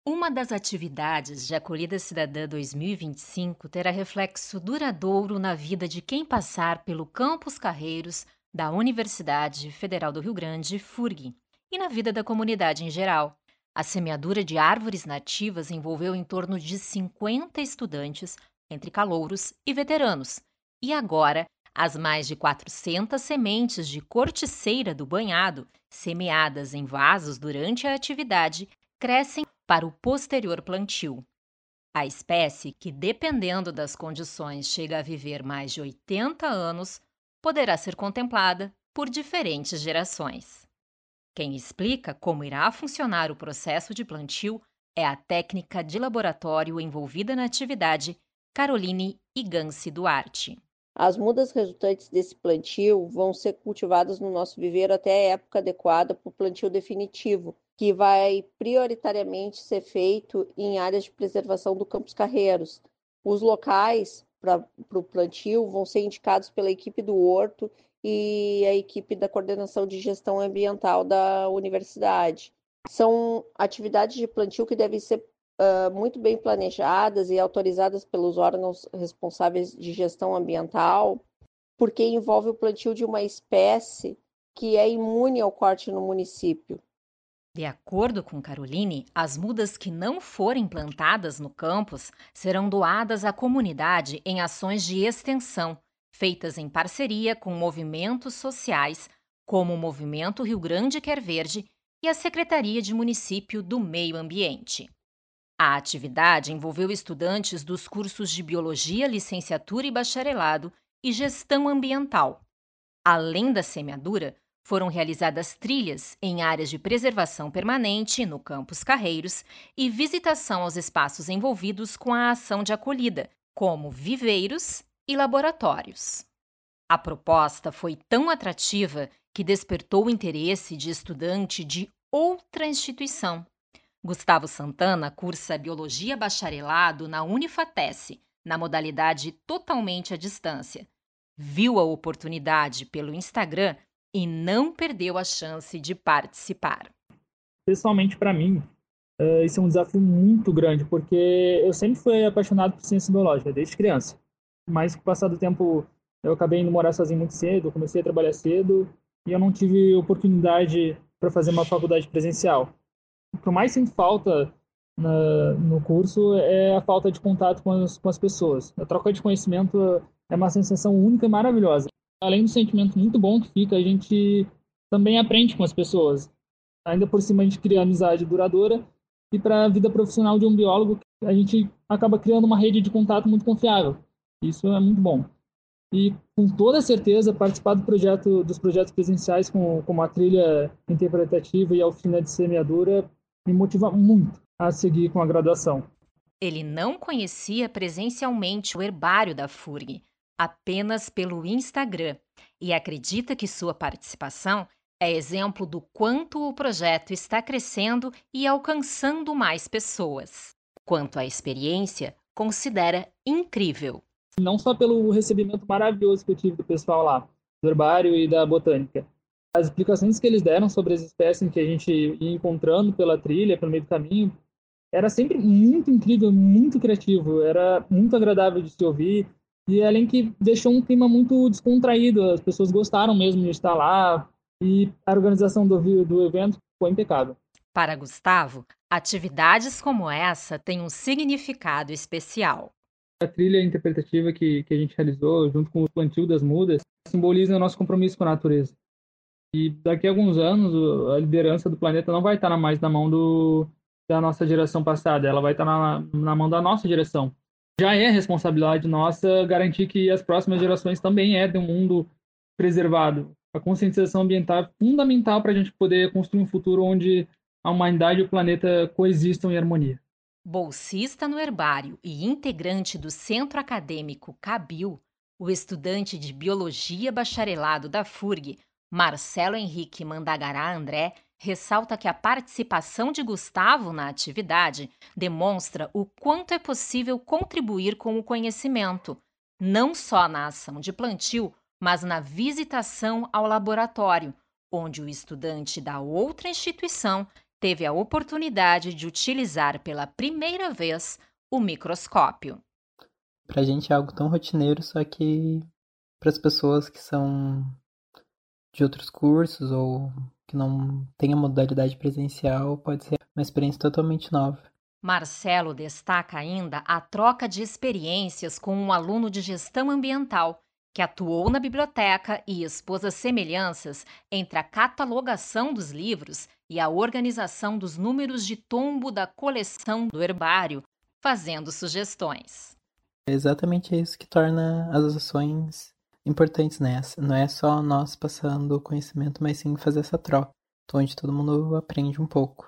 Uma das atividades de Acolhida Cidadã 2025 terá reflexo duradouro na vida de quem passar pelo Campus Carreiros da Universidade Federal do Rio Grande, FURG, e na vida da comunidade em geral. A semeadura de árvores nativas envolveu em torno de 50 estudantes, entre calouros e veteranos. E agora, as mais de 400 sementes de corticeira do banhado, semeadas em vasos durante a atividade, crescem para o posterior plantio. A espécie, que dependendo das condições chega a viver mais de 80 anos, poderá ser contemplada por diferentes gerações. Quem explica como irá funcionar o processo de plantio é a técnica de laboratório envolvida na atividade, Caroline Iganci Duarte. As mudas resultantes desse plantio vão ser cultivadas no nosso viveiro até a época adequada para o plantio definitivo, que vai prioritariamente ser feito em áreas de preservação do Campos Carreiros. Os locais para o plantio vão ser indicados pela equipe do horto e a equipe da coordenação de gestão ambiental da universidade. São atividades de plantio que devem ser muito bem planejadas e autorizadas pelos órgãos responsáveis de gestão ambiental, porque envolve o plantio de uma espécie que é imune ao corte no município. De acordo com Caroline, as mudas que não forem plantadas no campus serão doadas à comunidade em ações de extensão, feitas em parceria com movimentos sociais, como o Movimento Rio Grande Quer Verde e a Secretaria de Município do Meio Ambiente. A atividade envolveu estudantes dos cursos de Biologia, Licenciatura e Bacharelado e Gestão Ambiental. Além da semeadura, foram realizadas trilhas em áreas de preservação permanente no Campus Carreiros e visitação aos espaços envolvidos com a ação de acolhida, como viveiros e laboratórios. A proposta foi tão atrativa que despertou o interesse de estudante de outra instituição. Gustavo Santana cursa Biologia Bacharelado na Unifatesc, na modalidade totalmente à distância. Viu a oportunidade pelo Instagram e não perdeu a chance de participar. Pessoalmente, para mim, isso é um desafio muito grande, porque eu sempre fui apaixonado por ciência biológica, desde criança. Mas com o passar do tempo, eu acabei indo morar sozinho muito cedo, comecei a trabalhar cedo, e eu não tive oportunidade para fazer uma faculdade presencial. O que eu mais sinto falta no curso é a falta de contato com as pessoas. A troca de conhecimento é uma sensação única e maravilhosa. Além do sentimento muito bom que fica, a gente também aprende com as pessoas. Ainda por cima, a gente cria amizade duradoura e para a vida profissional de um biólogo, a gente acaba criando uma rede de contato muito confiável. Isso é muito bom. E com toda certeza, participar dos projetos presenciais como a trilha interpretativa e a oficina de semeadura me motiva muito a seguir com a graduação. Ele não conhecia presencialmente o herbário da FURG, apenas pelo Instagram, e acredita que sua participação é exemplo do quanto o projeto está crescendo e alcançando mais pessoas. Quanto à experiência, considera incrível. Não só pelo recebimento maravilhoso que eu tive do pessoal lá, do herbário e da botânica. As explicações que eles deram sobre as espécies que a gente ia encontrando pela trilha, pelo meio do caminho, era sempre muito incrível, muito criativo, era muito agradável de se ouvir, e além que deixou um clima muito descontraído, as pessoas gostaram mesmo de estar lá, e a organização do evento foi impecável. Para Gustavo, atividades como essa têm um significado especial. A trilha interpretativa que a gente realizou, junto com o plantio das mudas, simboliza o nosso compromisso com a natureza. E daqui a alguns anos, a liderança do planeta não vai estar mais na mão da nossa geração passada, ela vai estar na mão da nossa geração. Já é responsabilidade nossa garantir que as próximas gerações também herdem um mundo preservado. A conscientização ambiental é fundamental para a gente poder construir um futuro onde a humanidade e o planeta coexistam em harmonia. Bolsista no herbário e integrante do Centro Acadêmico Cabil, o estudante de Biologia bacharelado da FURG, Marcelo Henrique Mandagará André, ressalta que a participação de Gustavo na atividade demonstra o quanto é possível contribuir com o conhecimento, não só na ação de plantio, mas na visitação ao laboratório, onde o estudante da outra instituição teve a oportunidade de utilizar pela primeira vez o microscópio. Pra gente é algo tão rotineiro, só que para as pessoas que são de outros cursos ou que não têm a modalidade presencial, pode ser uma experiência totalmente nova. Marcelo destaca ainda a troca de experiências com um aluno de gestão ambiental, que atuou na biblioteca e expôs as semelhanças entre a catalogação dos livros e a organização dos números de tombo da coleção do herbário, fazendo sugestões. É exatamente isso que torna as ações importantes nessa. Não é só nós passando o conhecimento, mas sim fazer essa troca, onde todo mundo aprende um pouco.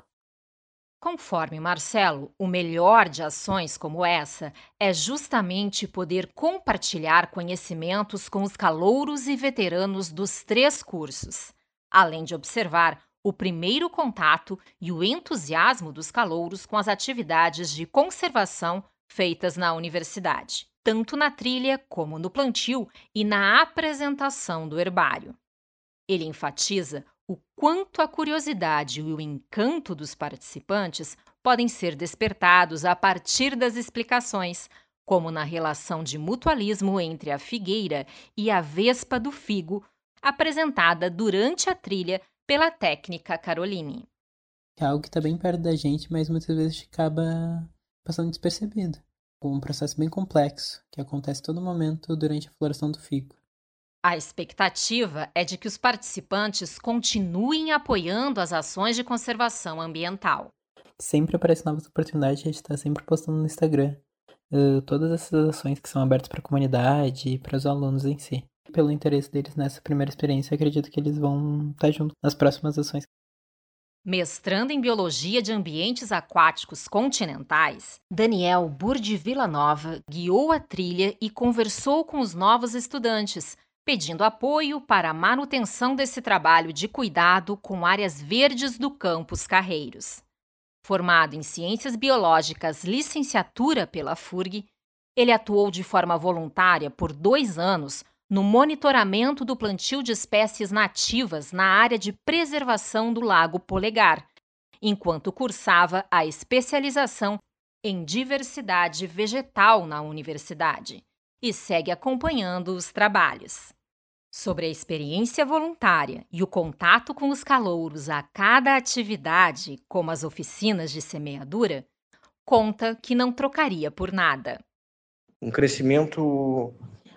Conforme Marcelo, o melhor de ações como essa é justamente poder compartilhar conhecimentos com os calouros e veteranos dos 3 cursos, além de observar o primeiro contato e o entusiasmo dos calouros com as atividades de conservação feitas na universidade, tanto na trilha como no plantio e na apresentação do herbário. Ele enfatiza o quanto a curiosidade e o encanto dos participantes podem ser despertados a partir das explicações, como na relação de mutualismo entre a figueira e a vespa do figo, apresentada durante a trilha pela técnica Caroline. É algo que está bem perto da gente, mas muitas vezes acaba passando despercebido. Um processo bem complexo, que acontece a todo momento durante a floração do figo. A expectativa é de que os participantes continuem apoiando as ações de conservação ambiental. Sempre aparecem novas oportunidades, a gente está sempre postando no Instagram. Todas essas ações que são abertas para a comunidade e para os alunos em si. Pelo interesse deles nessa primeira experiência, acredito que eles vão estar juntos nas próximas ações. Mestrando em Biologia de Ambientes Aquáticos Continentais, Daniel Burdi Villanova guiou a trilha e conversou com os novos estudantes, pedindo apoio para a manutenção desse trabalho de cuidado com áreas verdes do campus Carreiros. Formado em Ciências Biológicas, licenciatura pela FURG, ele atuou de forma voluntária por 2 anos no monitoramento do plantio de espécies nativas na área de preservação do Lago Polegar, enquanto cursava a especialização em diversidade vegetal na universidade, e segue acompanhando os trabalhos. Sobre a experiência voluntária e o contato com os calouros a cada atividade, como as oficinas de semeadura, conta que não trocaria por nada. Um crescimento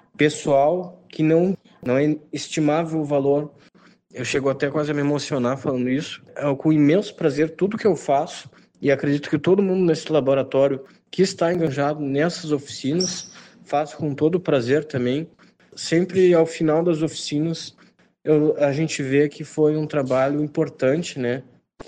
pessoal que não é estimável o valor. Eu chego até quase a me emocionar falando isso. É com imenso prazer tudo que eu faço e acredito que todo mundo nesse laboratório que está engajado nessas oficinas faz com todo prazer também. Sempre ao final das oficinas a gente vê que foi um trabalho importante, né?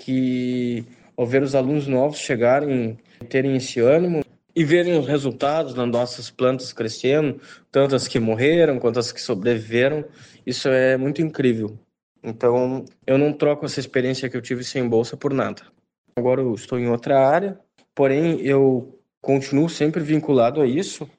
Que ao ver os alunos novos chegarem, terem esse ânimo e verem os resultados das nossas plantas crescendo, tanto as que morreram quanto as que sobreviveram, isso é muito incrível. Então, eu não troco essa experiência que eu tive sem bolsa por nada. Agora eu estou em outra área, porém eu continuo sempre vinculado a isso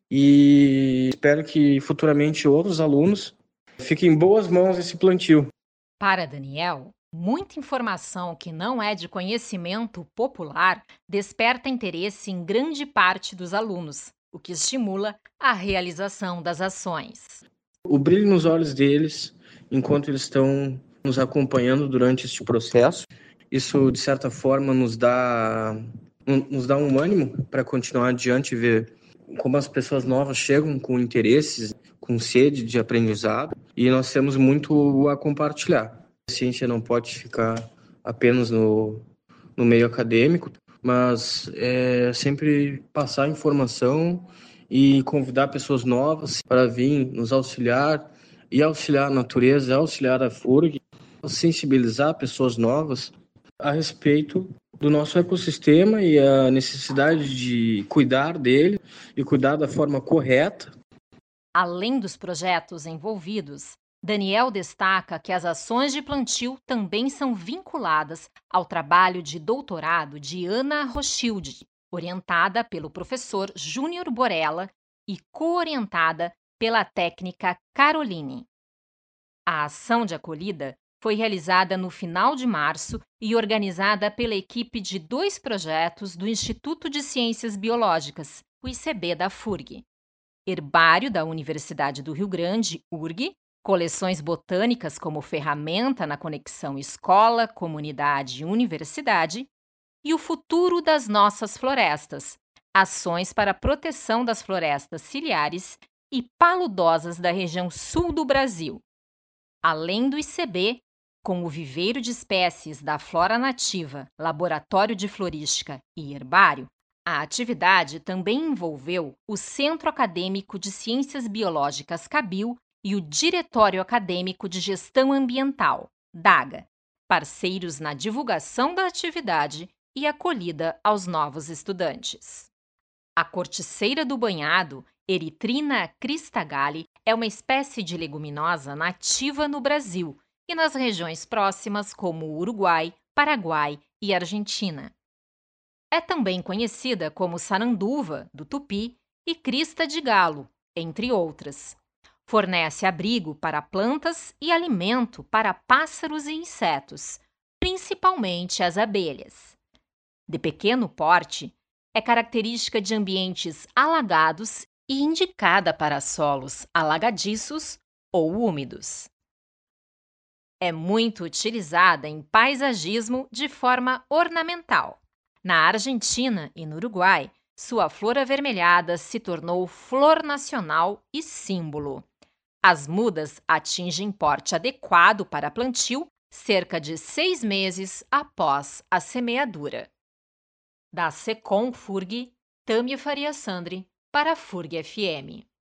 e espero que futuramente outros alunos fiquem em boas mãos esse plantio. Para Daniel, muita informação que não é de conhecimento popular desperta interesse em grande parte dos alunos, o que estimula a realização das ações. O brilho nos olhos deles, enquanto eles estão nos acompanhando durante este processo, isso de certa forma nos dá um ânimo para continuar adiante e ver como as pessoas novas chegam com interesses, com sede de aprendizado, e nós temos muito a compartilhar. A ciência não pode ficar apenas no meio acadêmico, mas sempre passar informação e convidar pessoas novas para vir nos auxiliar e auxiliar a natureza, auxiliar a FURG, sensibilizar pessoas novas a respeito do nosso ecossistema e a necessidade de cuidar dele e cuidar da forma correta. Além dos projetos envolvidos, Daniel destaca que as ações de plantio também são vinculadas ao trabalho de doutorado de Ana Rothschild, orientada pelo professor Júnior Borella e coorientada pela técnica Caroline. A ação de acolhida foi realizada no final de março e organizada pela equipe de 2 projetos do Instituto de Ciências Biológicas, o ICB da FURG. Herbário da Universidade do Rio Grande, URG, coleções botânicas como ferramenta na conexão escola, comunidade e universidade, e o futuro das nossas florestas, ações para a proteção das florestas ciliares e paludosas da região sul do Brasil. Além do ICB, com o viveiro de espécies da flora nativa, laboratório de florística e herbário, a atividade também envolveu o Centro Acadêmico de Ciências Biológicas CABIL e o Diretório Acadêmico de Gestão Ambiental, DAGA, parceiros na divulgação da atividade e acolhida aos novos estudantes. A corticeira do banhado, Erythrina cristagalli, é uma espécie de leguminosa nativa no Brasil e nas regiões próximas como Uruguai, Paraguai e Argentina. É também conhecida como saranduva, do tupi, e crista de galo, entre outras. Fornece abrigo para plantas e alimento para pássaros e insetos, principalmente as abelhas. De pequeno porte, é característica de ambientes alagados e indicada para solos alagadiços ou úmidos. É muito utilizada em paisagismo de forma ornamental. Na Argentina e no Uruguai, sua flor avermelhada se tornou flor nacional e símbolo. As mudas atingem porte adequado para plantio cerca de 6 meses após a semeadura. Da Secom FURG, Tâmia Faria Sandri, para a FURG FM.